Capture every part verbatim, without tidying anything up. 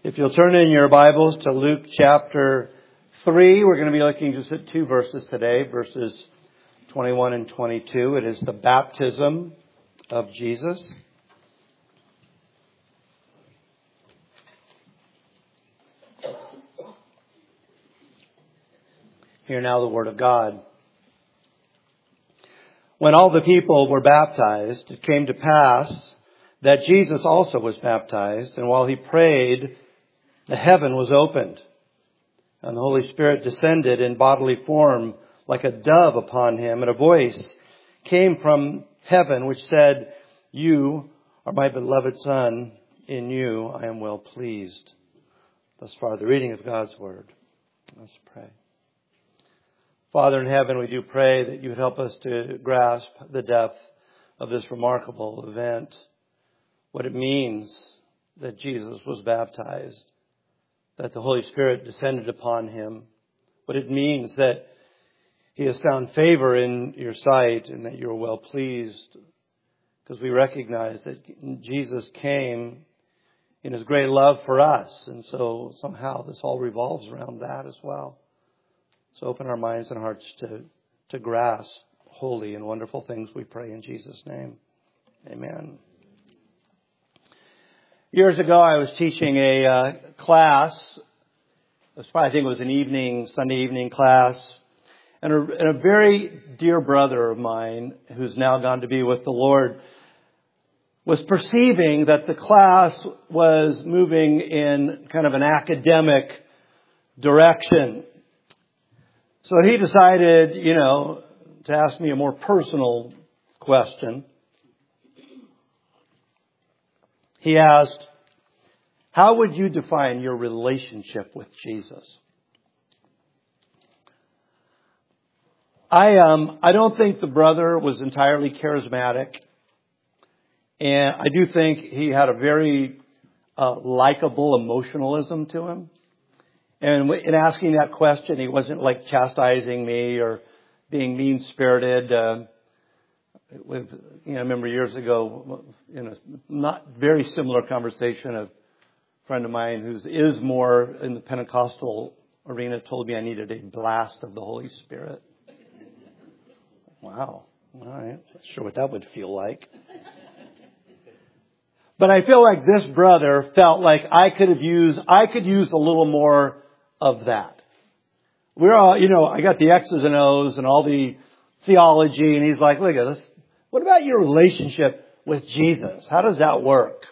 If you'll turn in your Bibles to Luke chapter three, we're going to be looking just at two verses today, verses twenty-one and twenty-two. It is the baptism of Jesus. Hear now the word of God. When all the people were baptized, it came to pass that Jesus also was baptized, and while he prayed, the heaven was opened, and the Holy Spirit descended in bodily form like a dove upon him, and a voice came from heaven which said, "You are my beloved Son, in you I am well pleased." Thus far the reading of God's Word. Let's pray. Father in heaven, we do pray that you would help us to grasp the depth of this remarkable event, what it means that Jesus was baptized, that the Holy Spirit descended upon him, what it means that he has found favor in your sight and that you're well pleased, because we recognize that Jesus came in his great love for us, and so somehow this all revolves around that as well. So open our minds and hearts to, to grasp holy and wonderful things, we pray in Jesus' name. Amen. Years ago, I was teaching a uh, class. It was probably, I think it was an evening, Sunday evening class. And a, and a very dear brother of mine, who's now gone to be with the Lord, was perceiving that the class was moving in kind of an academic direction. So he decided, you know, to ask me a more personal question. He asked, "How would you define your relationship with Jesus?" I um I don't think the brother was entirely charismatic, and I do think he had a very uh, likable emotionalism to him. And in asking that question, he wasn't like chastising me or being mean-spirited. Uh, with you know, I remember years ago, in a not very similar conversation, a friend of mine who is more in the Pentecostal arena told me I needed a blast of the Holy Spirit. Wow. All right. Not sure what that would feel like. But I feel like this brother felt like I could have used, I could use a little more of that. We're all, you know, I got the X's and O's and all the theology, and he's like, "Look at this. What about your relationship with Jesus? How does that work?"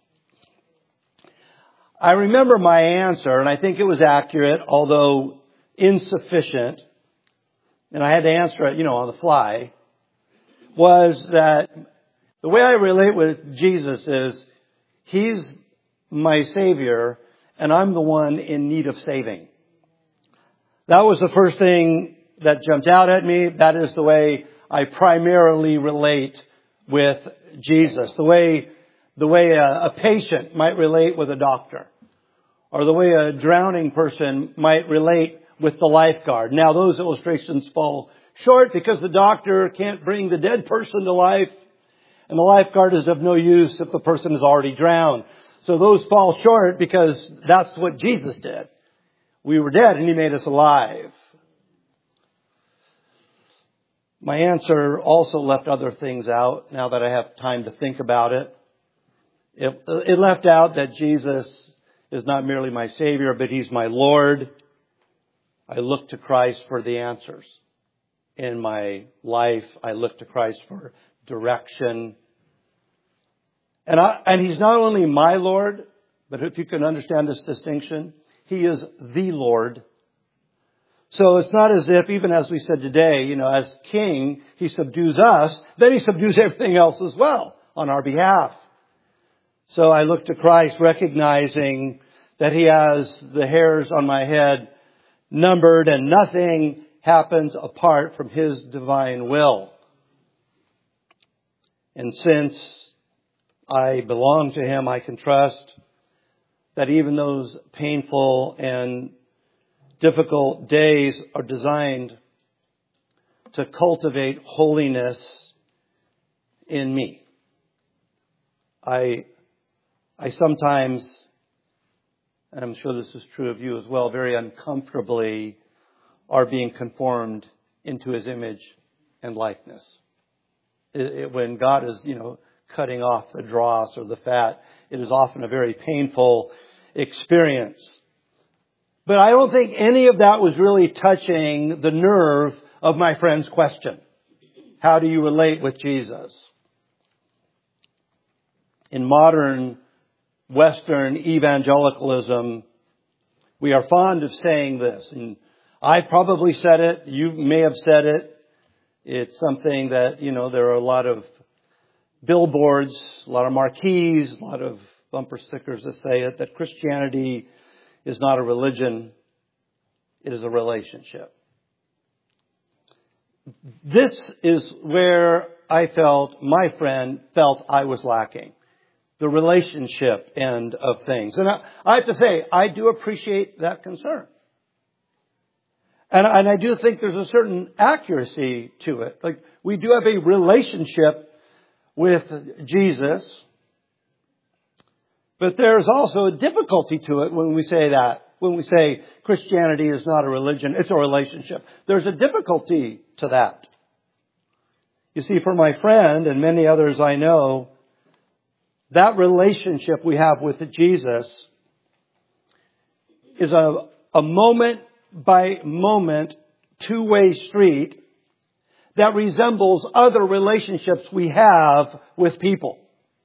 I remember my answer, and I think it was accurate, although insufficient, and I had to answer it, you know, on the fly, was that the way I relate with Jesus is he's my Savior, and I'm the one in need of saving. That was the first thing that jumped out at me. That is the way I primarily relate with Jesus. The way, the way a, a patient might relate with a doctor. Or the way a drowning person might relate with the lifeguard. Now those illustrations fall short because the doctor can't bring the dead person to life. And the lifeguard is of no use if the person is already drowned. So those fall short because that's what Jesus did. We were dead and he made us alive. My answer also left other things out now that I have time to think about it. It, it left out that Jesus is not merely my Savior, but he's my Lord. I look to Christ for the answers in my life. I look to Christ for direction. And, I, and he's not only my Lord, but if you can understand this distinction, he is the Lord. So it's not as if, even as we said today, you know, as King, he subdues us, then he subdues everything else as well on our behalf. So I look to Christ recognizing that he has the hairs on my head numbered and nothing happens apart from his divine will. And since I belong to him, I can trust that even those painful and difficult days are designed to cultivate holiness in me. I, I sometimes and I'm sure this is true of you as well, very uncomfortably are being conformed into His image and likeness. It, it, when God is, you know, cutting off the dross or the fat, it is often a very painful experience. But I don't think any of that was really touching the nerve of my friend's question. How do you relate with Jesus? In modern Western evangelicalism, we are fond of saying this. And I probably said it. You may have said it. It's something that, you know, there are a lot of billboards, a lot of marquees, a lot of bumper stickers that say it, that Christianity is not a religion. It is a relationship. This is where I felt, my friend felt I was lacking. The relationship end of things. And I, I have to say, I do appreciate that concern. And, and I do think there's a certain accuracy to it. Like, we do have a relationship with Jesus. But there's also a difficulty to it when we say that. When we say Christianity is not a religion, it's a relationship. There's a difficulty to that. You see, for my friend and many others I know, that relationship we have with Jesus is a, a moment by moment two-way street that resembles other relationships we have with people.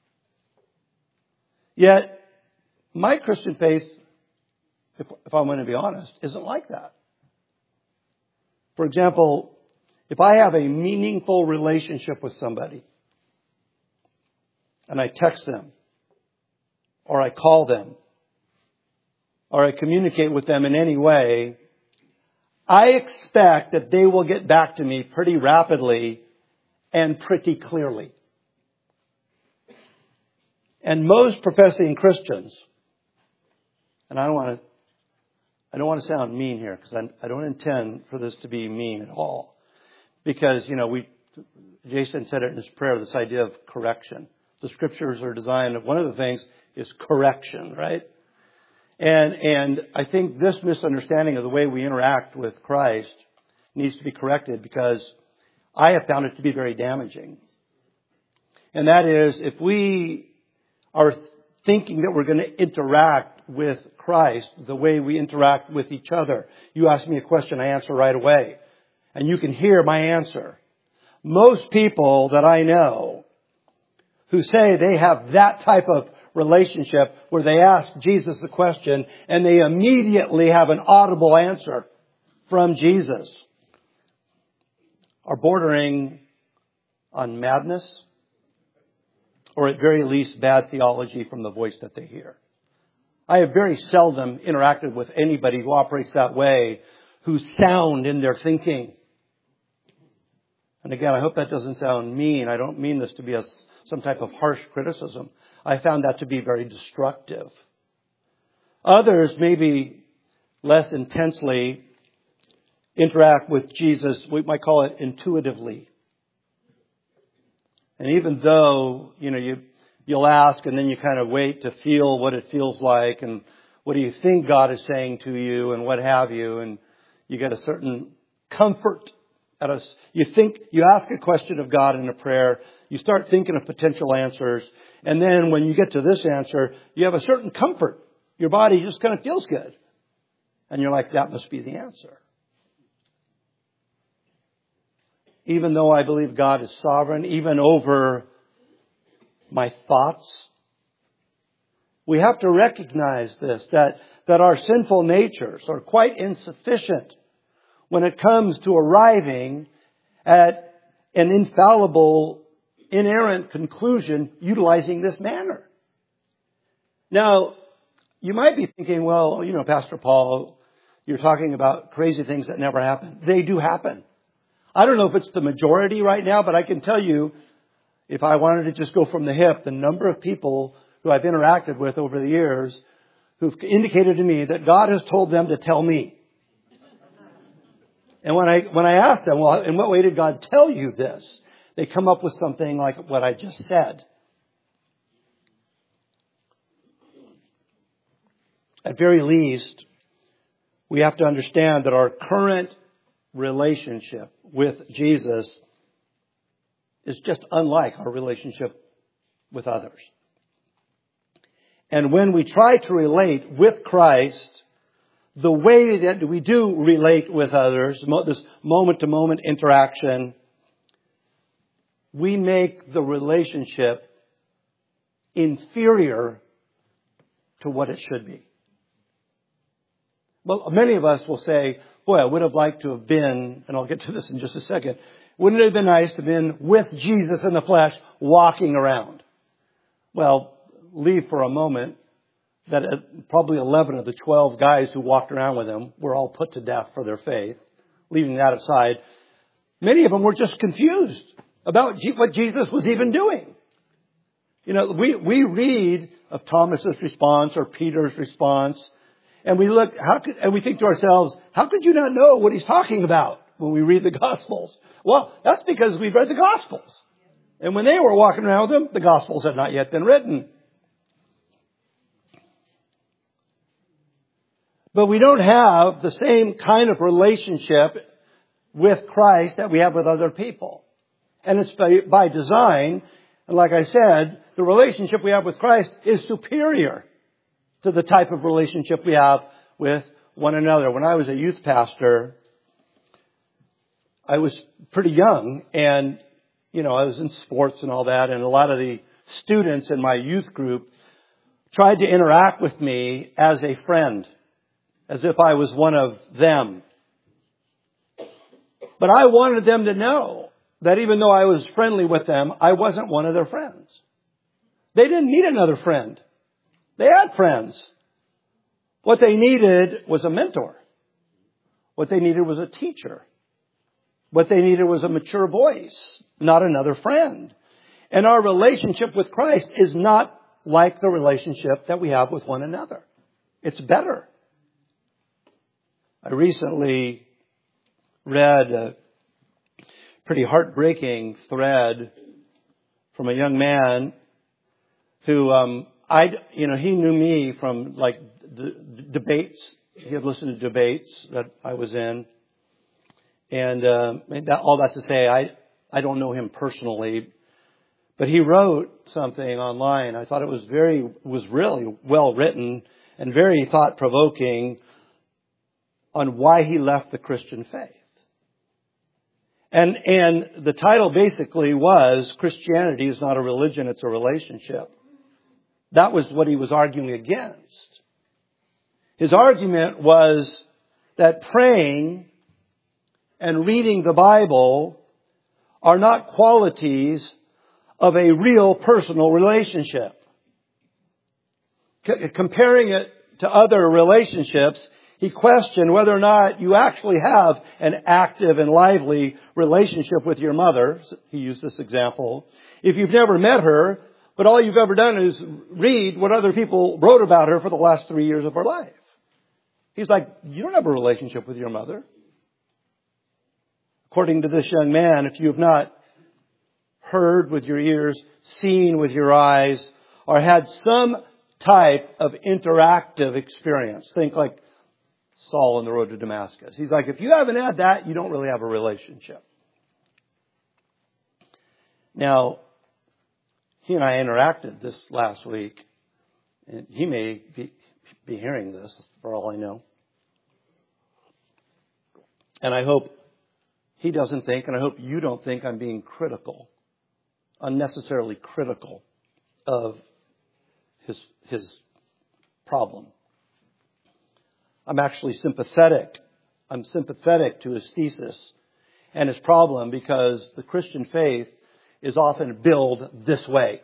Yet, my Christian faith, if, if I'm going to be honest, isn't like that. For example, if I have a meaningful relationship with somebody, and I text them, or I call them, or I communicate with them in any way, I expect that they will get back to me pretty rapidly and pretty clearly. And most professing Christians, and I don't want to, I don't want to sound mean here because I, I don't intend for this to be mean at all, because you know we, Jason said it in his prayer, this idea of correction. The scriptures are designed, one of the things is correction, right? And and I think this misunderstanding of the way we interact with Christ needs to be corrected, because I have found it to be very damaging. And that is, if we are thinking that we're going to interact with Christ the way we interact with each other. You ask me a question, I answer right away. And you can hear my answer. Most people that I know who say they have that type of relationship where they ask Jesus the question and they immediately have an audible answer from Jesus are bordering on madness, or at very least bad theology from the voice that they hear. I have very seldom interacted with anybody who operates that way, who's sound in their thinking. And again, I hope that doesn't sound mean. I don't mean this to be a, some type of harsh criticism. I found that to be very destructive. Others, maybe less intensely, interact with Jesus, we might call it intuitively. And even though, you know, you, you'll ask and then you kind of wait to feel what it feels like and what do you think God is saying to you and what have you, and you get a certain comfort at us. You think, you ask a question of God in a prayer, you start thinking of potential answers, and then when you get to this answer, you have a certain comfort. Your body just kind of feels good. And you're like, that must be the answer. Even though I believe God is sovereign, even over my thoughts, we have to recognize this, that, that our sinful natures are quite insufficient when it comes to arriving at an infallible, inerrant conclusion utilizing this manner. Now, you might be thinking, well, you know, Pastor Paul, you're talking about crazy things that never happen. They do happen. I don't know if it's the majority right now, but I can tell you, if I wanted to just go from the hip, the number of people who I've interacted with over the years who've indicated to me that God has told them to tell me. And when I when I ask them, well, in what way did God tell you this? They come up with something like what I just said. At very least, we have to understand that our current relationship with Jesus is just unlike our relationship with others. And when we try to relate with Christ, the way that we do relate with others, this moment-to-moment interaction, we make the relationship inferior to what it should be. Well, many of us will say, boy, I would have liked to have been, and I'll get to this in just a second, wouldn't it have been nice to have been with Jesus in the flesh walking around? Well, leave for a moment that probably eleven of the twelve guys who walked around with him were all put to death for their faith. Leaving that aside, many of them were just confused about what Jesus was even doing. You know, we, we read of Thomas's response or Peter's response, and we look, how could, and we think to ourselves, how could you not know what he's talking about when we read the Gospels? Well, that's because we've read the Gospels. And when they were walking around with him, the Gospels had not yet been written. But we don't have the same kind of relationship with Christ that we have with other people. And it's by, by design. And like I said, the relationship we have with Christ is superior to the type of relationship we have with one another. When I was a youth pastor, I was pretty young, and, you know, I was in sports and all that, and a lot of the students in my youth group tried to interact with me as a friend, as if I was one of them. But I wanted them to know that even though I was friendly with them, I wasn't one of their friends. They didn't need another friend. They had friends. What they needed was a mentor. What they needed was a teacher. What they needed was a mature voice, not another friend. And our relationship with Christ is not like the relationship that we have with one another. It's better. I recently read a pretty heartbreaking thread from a young man who, um, I, you know, he knew me from like d- debates. He had listened to debates that I was in. And, uh, that, all that to say, I, I don't know him personally, but he wrote something online. I thought it was very, was really well written and very thought provoking on why he left the Christian faith. And, and the title basically was, Christianity is not a religion, it's a relationship. That was what he was arguing against. His argument was that praying and reading the Bible are not qualities of a real personal relationship. C- comparing it to other relationships, he questioned whether or not you actually have an active and lively relationship with your mother. He used this example. If you've never met her, but all you've ever done is read what other people wrote about her for the last three years of her life. He's like, you don't have a relationship with your mother. According to this young man, if you have not heard with your ears, seen with your eyes, or had some type of interactive experience, think like Saul on the road to Damascus. He's like, if you haven't had that, you don't really have a relationship. Now, he and I interacted this last week, and he may be, be hearing this for all I know. And I hope he doesn't think, and I hope you don't think I'm being critical, unnecessarily critical of his, his problem. I'm actually sympathetic. I'm sympathetic to his thesis and his problem because the Christian faith is often billed this way.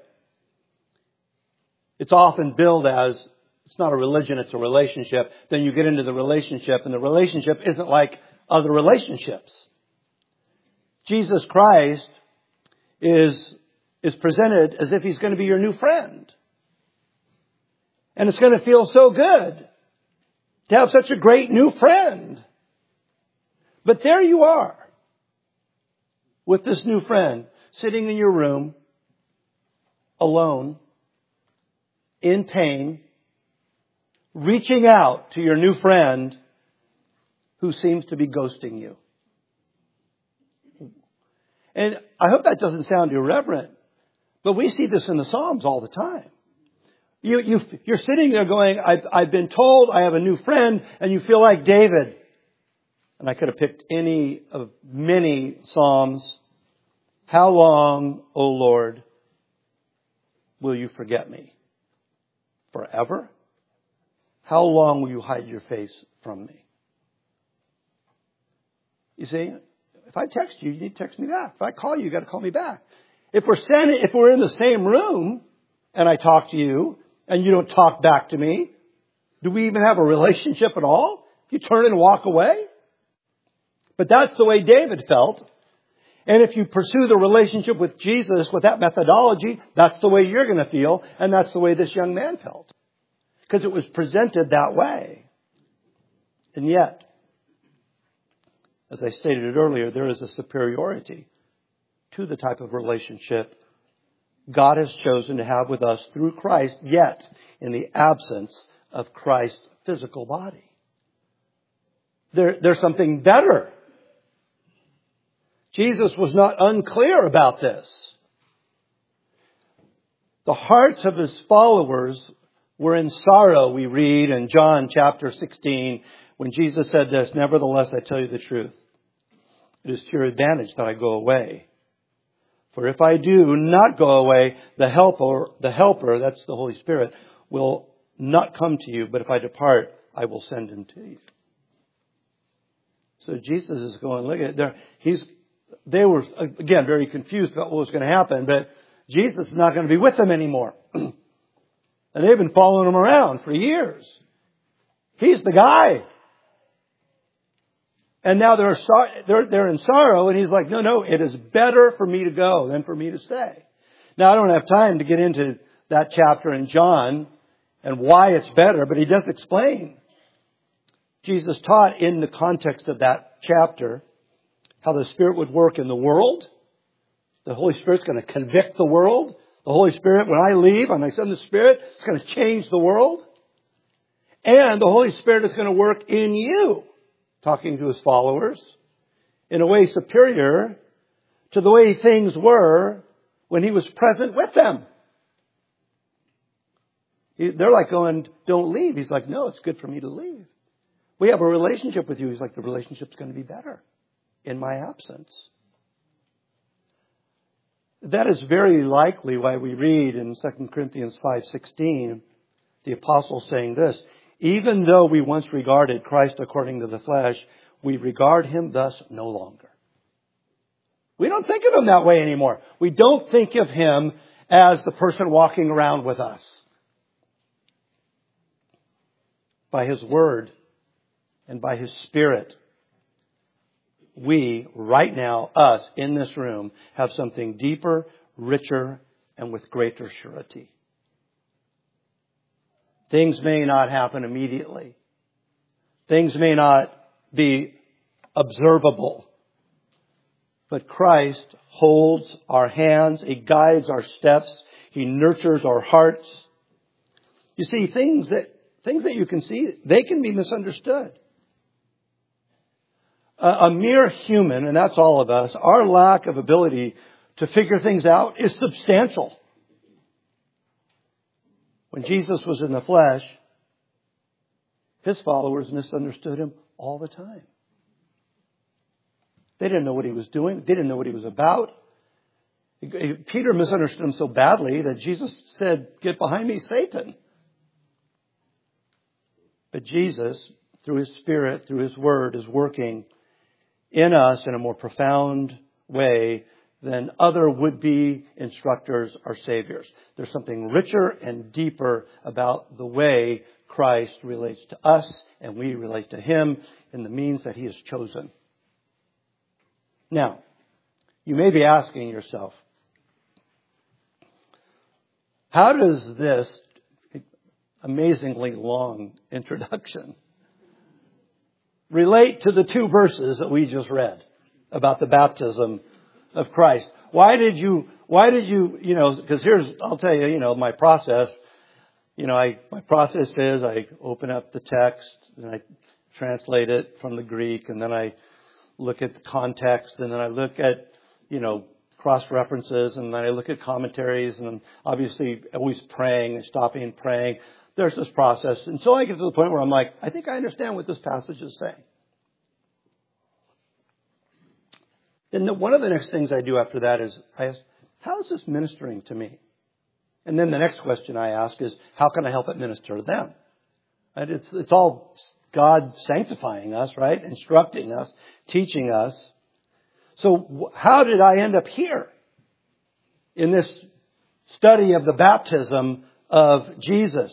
It's often billed as, it's not a religion, it's a relationship. Then you get into the relationship, and the relationship isn't like other relationships. Jesus Christ is, is presented as if he's going to be your new friend. And it's going to feel so good to have such a great new friend. But there you are with this new friend sitting in your room alone, in pain, reaching out to your new friend who seems to be ghosting you. And I hope that doesn't sound irreverent, but we see this in the Psalms all the time. You, you, you're sitting there going, I've, I've been told I have a new friend, and you feel like David. And I could have picked any of many Psalms. How long, O Lord, will you forget me? Forever? How long will you hide your face from me? You see, if I text you, you need to text me back. If I call you, you got to call me back. If we're standing, if we're in the same room and I talk to you and you don't talk back to me, do we even have a relationship at all? You turn and walk away? But that's the way David felt. And if you pursue the relationship with Jesus with that methodology, that's the way you're going to feel. And that's the way this young man felt. Because it was presented that way. And yet, as I stated it earlier, there is a superiority to the type of relationship God has chosen to have with us through Christ, yet in the absence of Christ's physical body. There, there's something better. Jesus was not unclear about this. The hearts of his followers were in sorrow, we read in John chapter sixteen, when Jesus said this, "Nevertheless, I tell you the truth. It is to your advantage that I go away. For if I do not go away, the helper, the helper, that's the Holy Spirit, will not come to you. But if I depart, I will send him to you." So Jesus is going, look at there. He's, they were, again, very confused about what was going to happen. But Jesus is not going to be with them anymore. And they've been following him around for years. He's the guy. And now they're, they're, they're in sorrow, and he's like, no, no, it is better for me to go than for me to stay. Now, I don't have time to get into that chapter in John and why it's better, but he does explain. Jesus taught in the context of that chapter how the Spirit would work in the world. The Holy Spirit's going to convict the world. The Holy Spirit, when I leave, when I send the Spirit, it's going to change the world. And the Holy Spirit is going to work in you, talking to his followers, in a way superior to the way things were when he was present with them. They're like going, don't leave. He's like, no, it's good for me to leave. We have a relationship with you. He's like, the relationship's going to be better in my absence. That is very likely why we read in Second Corinthians five sixteen, the apostle saying this, even though we once regarded Christ according to the flesh, we regard him thus no longer. We don't think of him that way anymore. We don't think of him as the person walking around with us. By his word and by his Spirit, we, right now, us in this room, have something deeper, richer, and with greater surety. Things may not happen immediately. Things may not be observable. But Christ holds our hands. He guides our steps. He nurtures our hearts. You see, things that things that you can see, they can be misunderstood. A, a mere human, and that's all of us, our lack of ability to figure things out is substantial. When Jesus was in the flesh, his followers misunderstood him all the time. They didn't know what he was doing. They didn't know what he was about. Peter misunderstood him so badly that Jesus said, "Get behind me, Satan." But Jesus, through his Spirit, through his word, is working in us in a more profound way than other would-be instructors or saviors. There's something richer and deeper about the way Christ relates to us and we relate to him in the means that he has chosen. Now, you may be asking yourself, how does this amazingly long introduction relate to the two verses that we just read about the baptism of Christ? Why did you, why did you, you know, because here's, I'll tell you, you know, my process. you know, I, my process is I open up the text and I translate it from the Greek, and then I look at the context, and then I look at, you know, cross references, and then I look at commentaries, and then obviously always praying and stopping and praying. There's this process. And so I get to the point where I'm like, I think I understand what this passage is saying. Then the, one of the next things I do after that is I ask, how is this ministering to me? And then the next question I ask is, how can I help it minister to them? And it's, it's all God sanctifying us, right? Instructing us, teaching us. So how did I end up here in this study of the baptism of Jesus?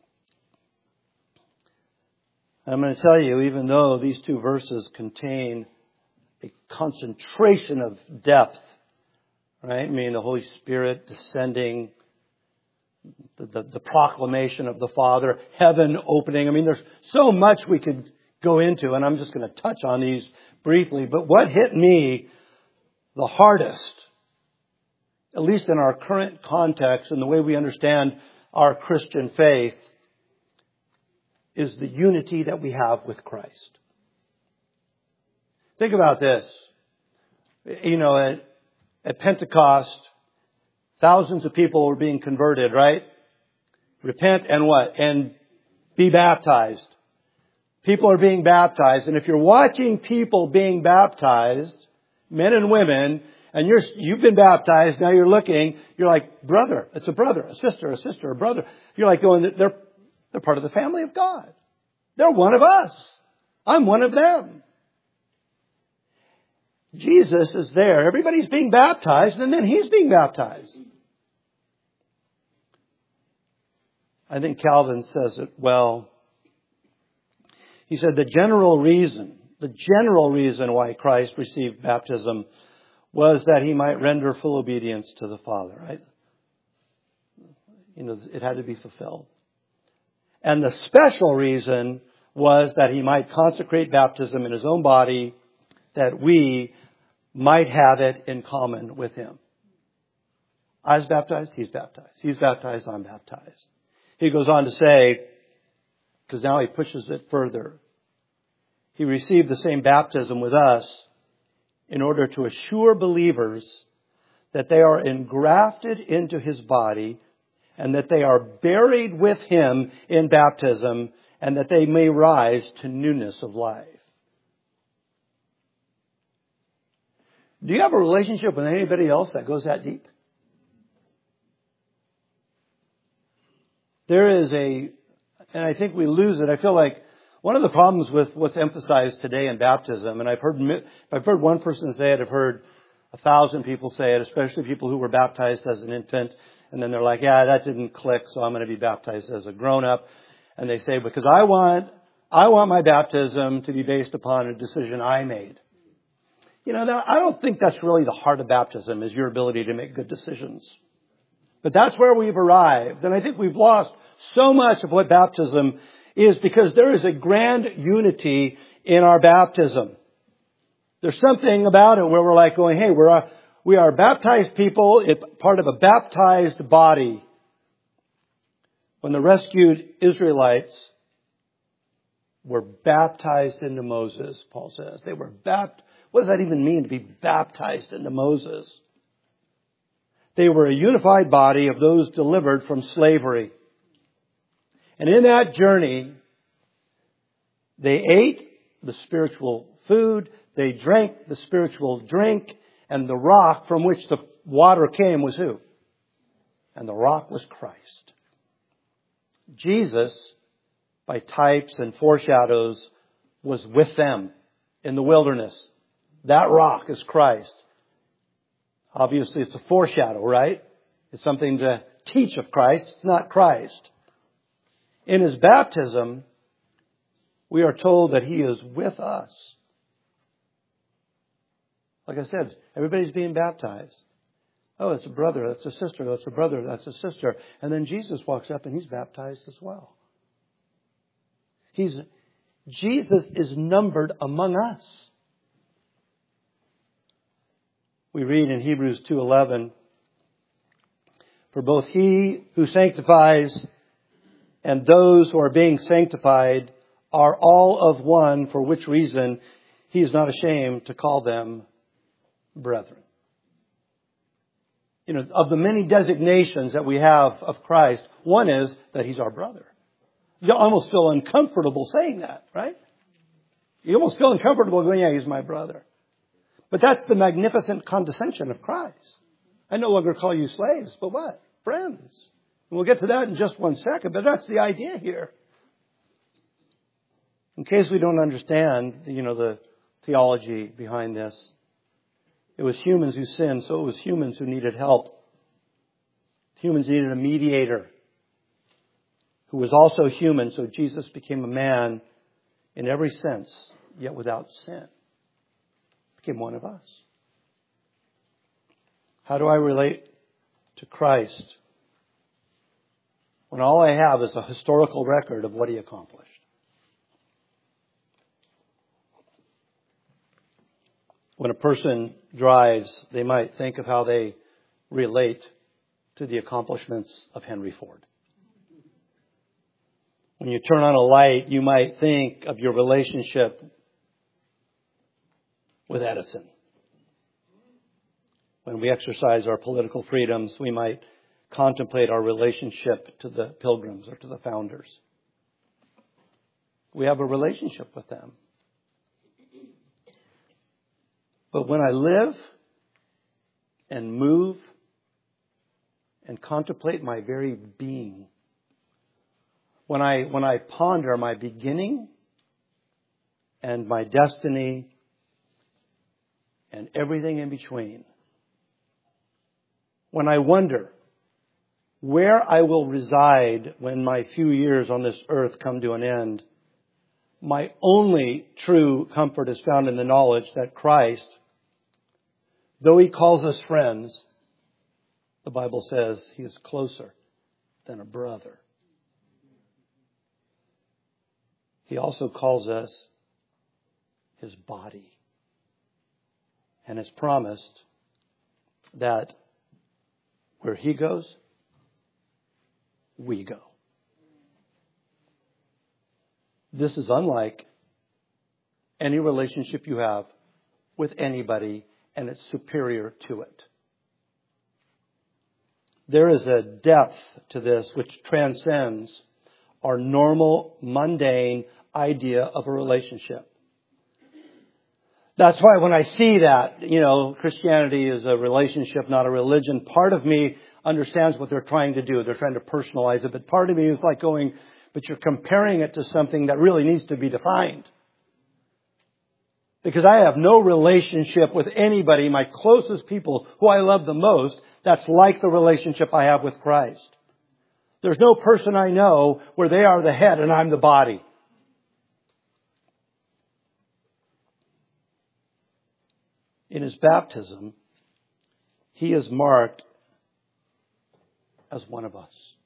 I'm going to tell you, even though these two verses contain a concentration of depth, right? I mean, the Holy Spirit descending, the, the, the proclamation of the Father, heaven opening. I mean, there's so much we could go into, and I'm just going to touch on these briefly. But what hit me the hardest, at least in our current context and the way we understand our Christian faith, is the unity that we have with Christ. Think about this. You know, at, at Pentecost, thousands of people were being converted, right? Repent and what? And be baptized. People are being baptized. And if you're watching people being baptized, men and women, and you're, you've been baptized, now you're looking, you're like, brother, it's a brother, a sister, a sister, a brother. You're like going, they're, they're part of the family of God. They're one of us. I'm one of them. Jesus is there. Everybody's being baptized, and then He's being baptized. I think Calvin says it well. He said the general reason, the general reason why Christ received baptism was that He might render full obedience to the Father, right? You know, it had to be fulfilled. And the special reason was that He might consecrate baptism in His own body, that we might have it in common with Him. I was baptized, He's baptized. He's baptized, I'm baptized. He goes on to say, because now he pushes it further, He received the same baptism with us in order to assure believers that they are engrafted into His body and that they are buried with Him in baptism and that they may rise to newness of life. Do you have a relationship with anybody else that goes that deep? There is a, and I think we lose it. I feel like one of the problems with what's emphasized today in baptism, and I've heard, I've heard one person say it, I've heard a thousand people say it, especially people who were baptized as an infant, and then they're like, yeah, that didn't click, so I'm going to be baptized as a grown-up. And they say, because I want, I want my baptism to be based upon a decision I made. You know, now, I don't think that's really the heart of baptism, is your ability to make good decisions. But that's where we've arrived. And I think we've lost so much of what baptism is because there is a grand unity in our baptism. There's something about it where we're like going, hey, we're a, we are baptized people, it's part of a baptized body. When the rescued Israelites were baptized into Moses, Paul says, they were baptized. What does that even mean to be baptized into Moses? They were a unified body of those delivered from slavery. And in that journey, they ate the spiritual food, they drank the spiritual drink, and the rock from which the water came was who? And the rock was Christ. Jesus, by types and foreshadows, was with them in the wilderness. That rock is Christ. Obviously, it's a foreshadow, right? It's something to teach of Christ. It's not Christ. In His baptism, we are told that He is with us. Like I said, everybody's being baptized. Oh, it's a brother, that's a sister, that's a brother, that's a sister. And then Jesus walks up and He's baptized as well. He's, Jesus is numbered among us. We read in Hebrews two eleven, for both He who sanctifies and those who are being sanctified are all of one, for which reason he is not ashamed to call them brethren. You know, of the many designations that we have of Christ, one is that he's our brother. You almost feel uncomfortable saying that, right? You almost feel uncomfortable going, yeah, he's my brother. But that's the magnificent condescension of Christ. I no longer call you slaves, but what? Friends. And we'll get to that in just one second, but that's the idea here. In case we don't understand, you know, the theology behind this. It was humans who sinned, so it was humans who needed help. Humans needed a mediator who was also human, so Jesus became a man in every sense, yet without sin. Became one of us. How do I relate to Christ when all I have is a historical record of what he accomplished? When a person drives, they might think of how they relate to the accomplishments of Henry Ford. When you turn on a light, you might think of your relationship with Edison. When we exercise our political freedoms, we might contemplate our relationship to the Pilgrims or to the founders. We have a relationship with them. But when I live and move and contemplate my very being, when I, when I ponder my beginning and my destiny and everything in between, when I wonder where I will reside when my few years on this earth come to an end, my only true comfort is found in the knowledge that Christ, though he calls us friends, the Bible says he is closer than a brother. He also calls us his body, and has promised that where he goes, we go. This is unlike any relationship you have with anybody, and it's superior to it. There is a depth to this which transcends our normal, mundane idea of a relationship. That's why when I see that, you know, Christianity is a relationship, not a religion, part of me understands what they're trying to do. They're trying to personalize it. But part of me is like going, but you're comparing it to something that really needs to be defined. Because I have no relationship with anybody, my closest people who I love the most, that's like the relationship I have with Christ. There's no person I know where they are the head and I'm the body. In his baptism, he is marked as one of us.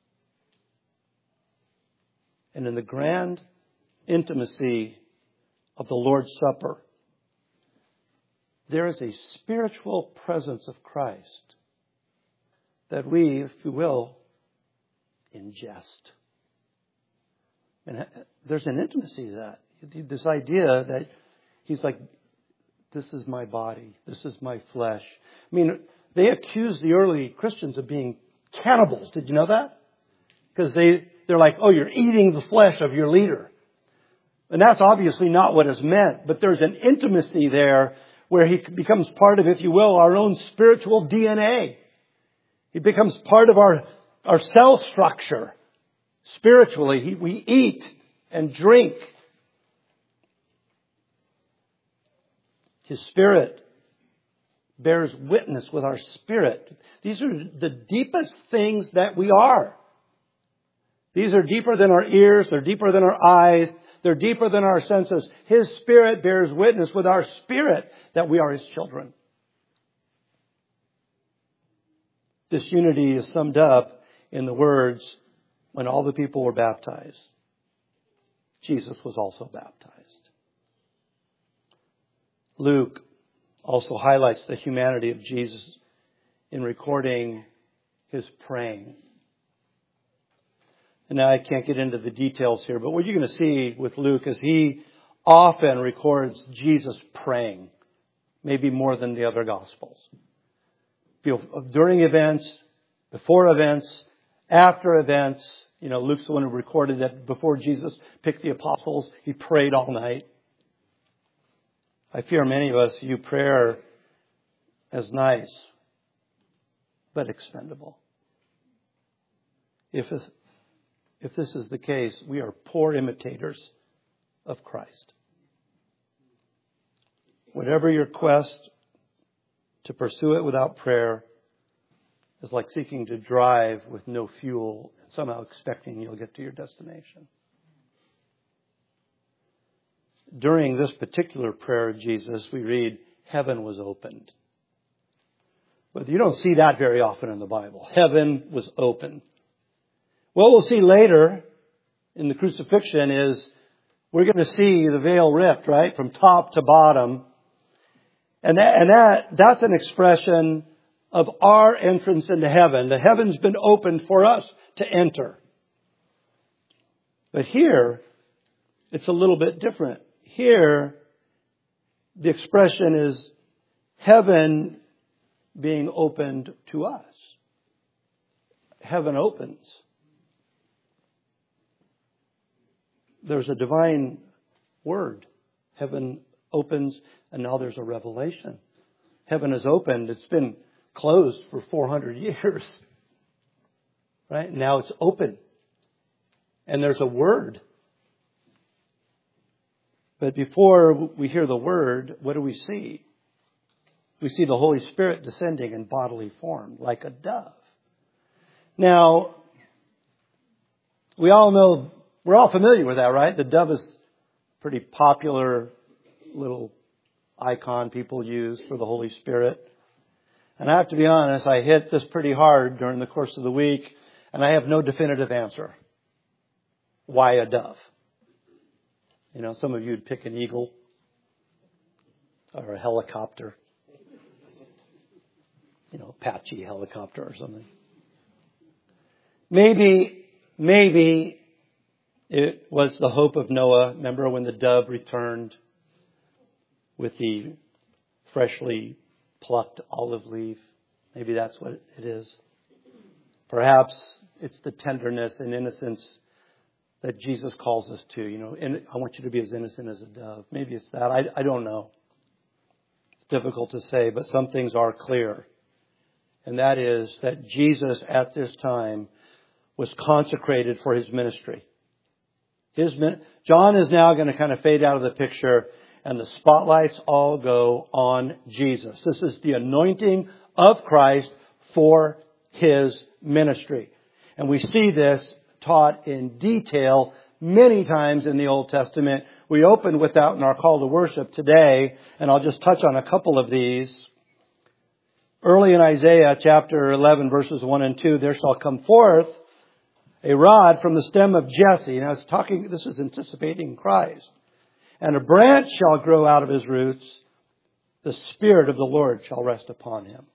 And in the grand intimacy of the Lord's Supper, there is a spiritual presence of Christ that we, if you will, ingest. And there's an intimacy to that. This idea that he's like, this is my body. This is my flesh. I mean, they accused the early Christians of being cannibals. Did you know that? Because they, they're like, oh, you're eating the flesh of your leader. And that's obviously not what is meant. But there's an intimacy there where he becomes part of, if you will, our own spiritual D N A. He becomes part of our, our cell structure. Spiritually, he, we eat and drink. His Spirit bears witness with our spirit. These are the deepest things that we are. These are deeper than our ears. They're deeper than our eyes. They're deeper than our senses. His Spirit bears witness with our spirit that we are his children. This unity is summed up in the words, when all the people were baptized, Jesus was also baptized. Luke also highlights the humanity of Jesus in recording his praying. And now I can't get into the details here, but what you're going to see with Luke is he often records Jesus praying, maybe more than the other Gospels. During events, before events, after events. You know, Luke's the one who recorded that before Jesus picked the apostles, he prayed all night. I fear many of us view prayer as nice, but expendable. If, if this is the case, we are poor imitators of Christ. Whatever your quest, to pursue it without prayer is like seeking to drive with no fuel and somehow expecting you'll get to your destination. During this particular prayer of Jesus, we read, heaven was opened. But you don't see that very often in the Bible. Heaven was opened. What we'll see later in the crucifixion is we're going to see the veil ripped, right, from top to bottom. And that, and that, that's an expression of our entrance into heaven. The heaven's been opened for us to enter. But here, it's a little bit different. Here, the expression is heaven being opened to us. Heaven opens. There's a divine word. Heaven opens, and now there's a revelation. Heaven is opened. It's been closed for four hundred years. Right? Now it's open. And there's a word. But before we hear the word, what do we see? We see the Holy Spirit descending in bodily form, like a dove. Now, we all know, we're all familiar with that, right? The dove is a pretty popular little icon people use for the Holy Spirit. And I have to be honest, I hit this pretty hard during the course of the week, and I have no definitive answer. Why a dove? You know, some of you would pick an eagle or a helicopter. You know, Apache helicopter or something. Maybe, maybe it was the hope of Noah. Remember when the dove returned with the freshly plucked olive leaf? Maybe that's what it is. Perhaps it's the tenderness and innocence that Jesus calls us to. You know, and I want you to be as innocent as a dove. Maybe it's that. I, I don't know. It's difficult to say, but some things are clear. And that is that Jesus at this time was consecrated for his ministry. His John is now going to kind of fade out of the picture, and the spotlights all go on Jesus. This is the anointing of Christ for his ministry. And we see this taught in detail many times in the Old Testament. We opened with that in our call to worship today, and I'll just touch on a couple of these. Early in Isaiah chapter eleven, verses one and two, there shall come forth a rod from the stem of Jesse. Now it's talking, this is anticipating Christ. And a branch shall grow out of his roots. The Spirit of the Lord shall rest upon him.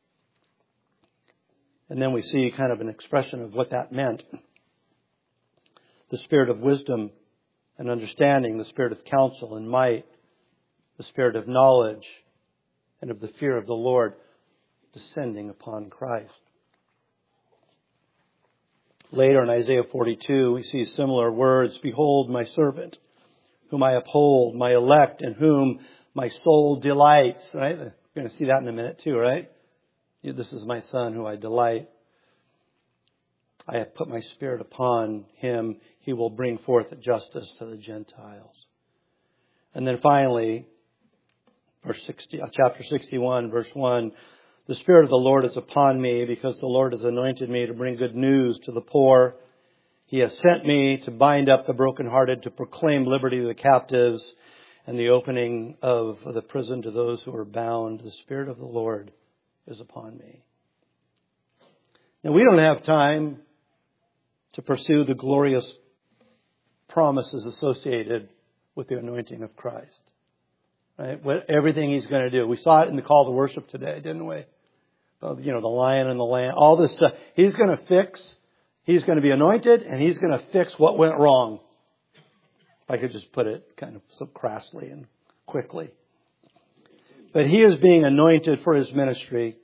And then we see kind of an expression of what that meant. The Spirit of wisdom and understanding, the Spirit of counsel and might, the Spirit of knowledge and of the fear of the Lord descending upon Christ. Later in Isaiah forty-two, we see similar words. Behold my servant, whom I uphold, my elect, in whom my soul delights. Right? We're going to see that in a minute too, right? This is my son who I delight. I have put my Spirit upon him. He will bring forth justice to the Gentiles. And then finally, verse sixty, chapter sixty-one, verse one, the Spirit of the Lord is upon me, because the Lord has anointed me to bring good news to the poor. He has sent me to bind up the brokenhearted, to proclaim liberty to the captives, and the opening of the prison to those who are bound. The Spirit of the Lord is upon me. Now, we don't have time to pursue the glorious promises associated with the anointing of Christ. Right? What, everything he's going to do. We saw it in the call to worship today, didn't we? You know, the lion and the lamb, all this stuff. He's going to fix He's going to be anointed and He's going to fix what went wrong. If I could just put it kind of so crassly and quickly. But He is being anointed for His ministry.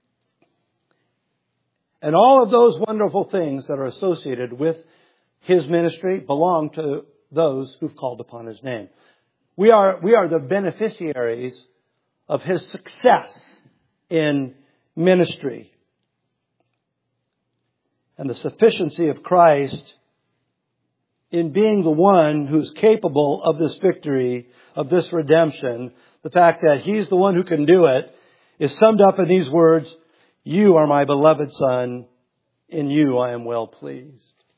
And all of those wonderful things that are associated with His ministry belong to those who've called upon His name. We are, we are the beneficiaries of His success in ministry. And the sufficiency of Christ in being the one who's capable of this victory, of this redemption, the fact that He's the one who can do it, is summed up in these words, "You are my beloved Son, in you I am well pleased."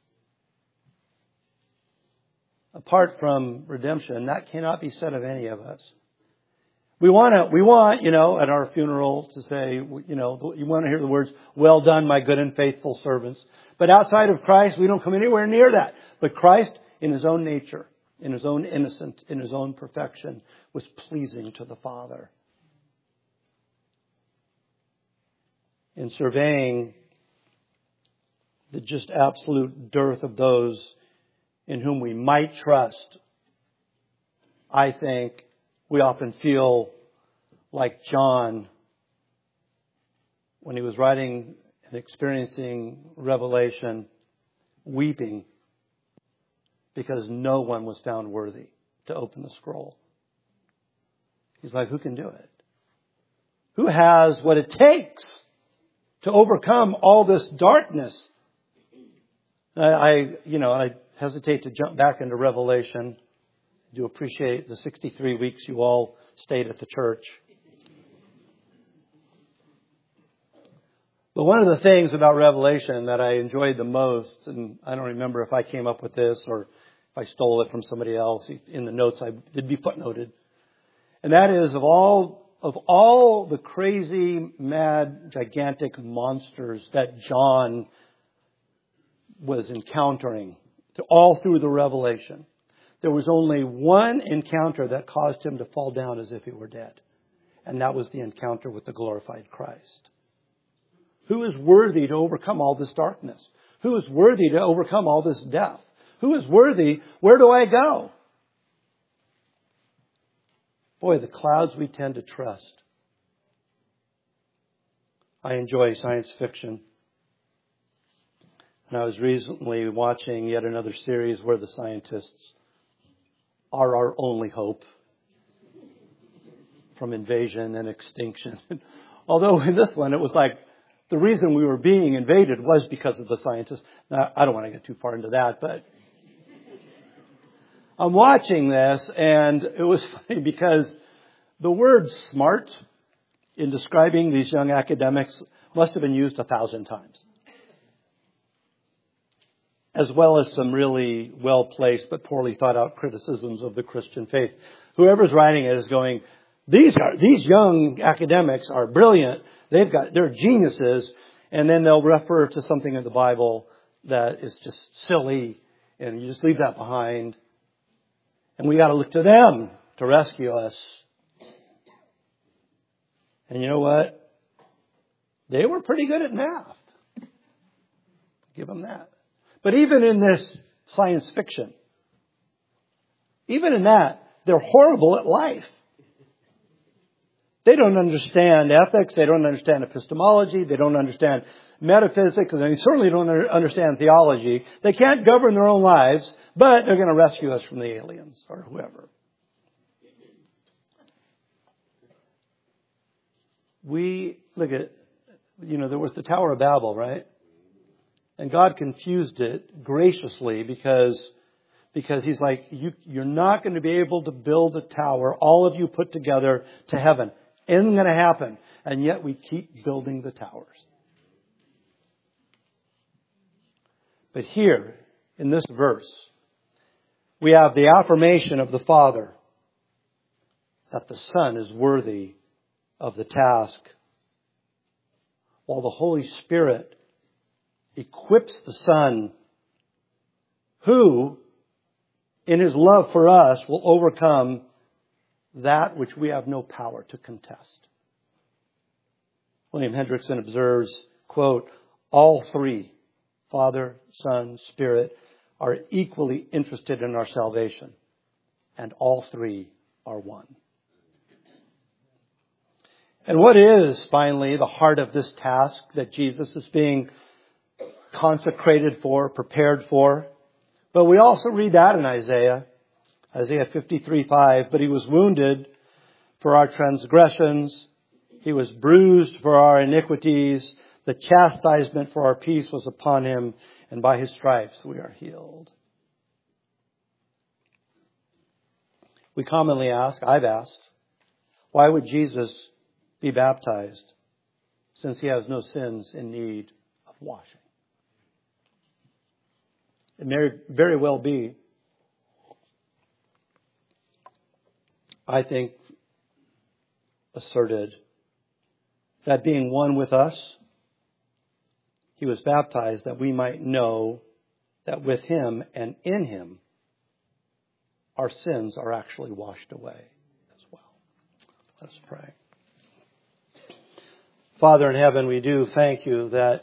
Apart from redemption, that cannot be said of any of us. We want to, we want, you know, at our funeral to say, you know, you want to hear the words, "Well done, my good and faithful servants." But outside of Christ, we don't come anywhere near that. But Christ, in His own nature, in His own innocence, in His own perfection, was pleasing to the Father. In surveying the just absolute dearth of those in whom we might trust, I think we often feel like John when he was writing and experiencing Revelation, weeping because no one was found worthy to open the scroll. He's like, who can do it? Who has what it takes to overcome all this darkness? I, I you know, I hesitate to jump back into Revelation. I do appreciate the sixty-three weeks you all stayed at the church. But one of the things about Revelation that I enjoyed the most, and I don't remember if I came up with this or if I stole it from somebody else, in the notes I did be footnoted, and that is of all of all the crazy, mad, gigantic monsters that John was encountering all through the Revelation, there was only one encounter that caused him to fall down as if he were dead. And that was the encounter with the glorified Christ. Who is worthy to overcome all this darkness? Who is worthy to overcome all this death? Who is worthy? Where do I go? Boy, the clouds we tend to trust. I enjoy science fiction. And I was recently watching yet another series where the scientists are our only hope from invasion and extinction. Although in this one, it was like the reason we were being invaded was because of the scientists. Now, I don't want to get too far into that, but I'm watching this, and it was funny because the word smart in describing these young academics must have been used a thousand times, as well as some really well-placed but poorly thought-out criticisms of the Christian faith. Whoever's writing it is going, these are these young academics are brilliant. They've got they're geniuses, and then they'll refer to something in the Bible that is just silly, and you just leave that behind. And we got to look to them to rescue us. And you know what? They were pretty good at math. Give them that. But even in this science fiction, even in that, they're horrible at life. They don't understand ethics. They don't understand epistemology. They don't understand metaphysics. And they certainly don't understand theology. They can't govern their own lives, but they're going to rescue us from the aliens or whoever. We, look at, you know, there was the Tower of Babel, right? And God confused it graciously because, because He's like, you, you're not going to be able to build a tower, all of you put together, to heaven. Isn't going to happen. And yet we keep building the towers. But here, in this verse, we have the affirmation of the Father that the Son is worthy of the task, while the Holy Spirit equips the Son, who, in His love for us, will overcome that which we have no power to contest. William Hendrickson observes, quote, all three, Father, Son, Spirit, are equally interested in our salvation. And all three are one. And what is, finally, the heart of this task that Jesus is being consecrated for, prepared for? But we also read that in Isaiah, Isaiah fifty-three five. But he was wounded for our transgressions. He was bruised for our iniquities. The chastisement for our peace was upon him, and by his stripes we are healed. We commonly ask, I've asked, why would Jesus be baptized since he has no sins in need of washing? It may very well be, I think, asserted that being one with us, he was baptized that we might know that with him and in him, our sins are actually washed away as well. Let's pray. Father in heaven, we do thank you that,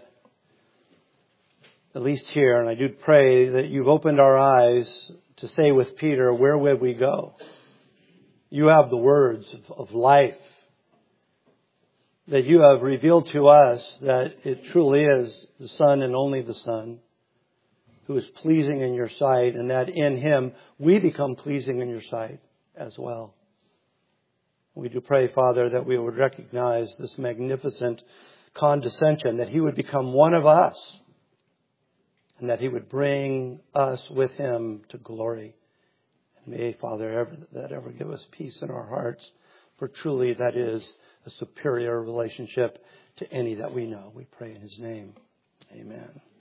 at least here, and I do pray that you've opened our eyes to say with Peter, where would we go? You have the words of, of life. That you have revealed to us that it truly is the Son and only the Son who is pleasing in your sight, and that in him we become pleasing in your sight as well. We do pray, Father, that we would recognize this magnificent condescension, that he would become one of us, and that he would bring us with him to glory. And may, Father, ever, that ever give us peace in our hearts, for truly that is a superior relationship to any that we know. We pray in his name. Amen.